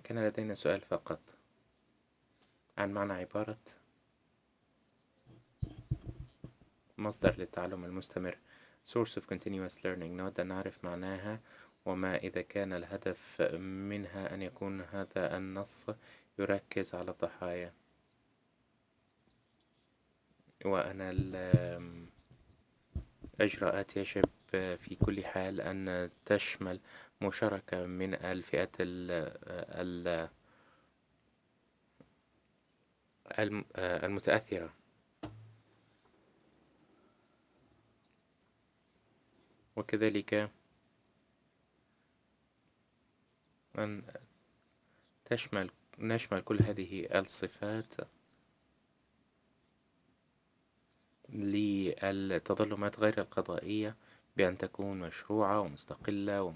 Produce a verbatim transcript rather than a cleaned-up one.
كان لدينا سؤال فقط عن معنى عبارة مصدر للتعلم المستمر Source of Continuous Learning. نود أن نعرف معناها وما إذا كان الهدف منها أن يكون هذا النص يركز على الضحايا وأن الإجراءات يجب في كل حال أن تشمل مشاركة من الفئات المتأثرة وكذلك أن تشمل نشمل كل هذه الصفات للتظلمات غير القضائية بأن تكون مشروعة ومستقلة